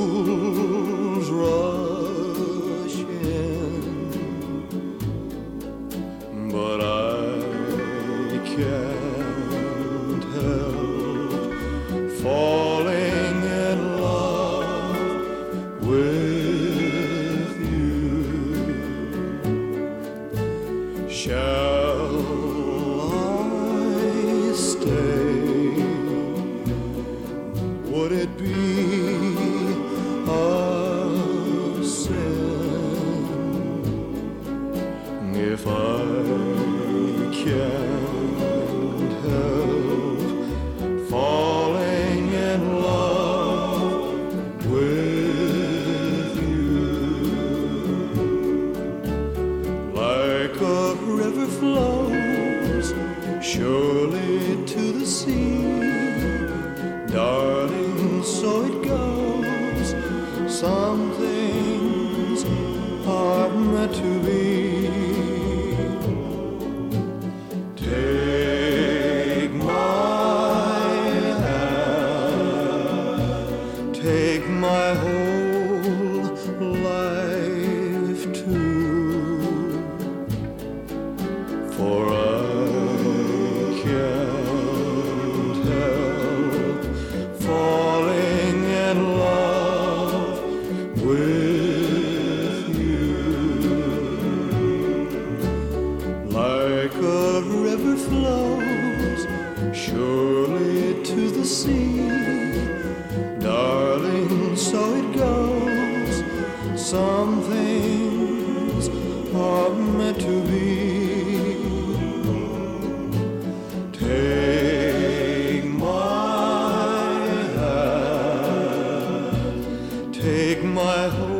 fools rush in, but I can't help falling in love with you. Shall I stay? Would it be a sin if I can't help falling in love with you? Like a river flows surely to the sea, darling, so it goes. Some things are meant to be. Take my hand, take my whole life too, for I can't help falling in love with you. Like a river flows surely to the sea, darling, so it goes. Some things are meant to be. Take my hand, take my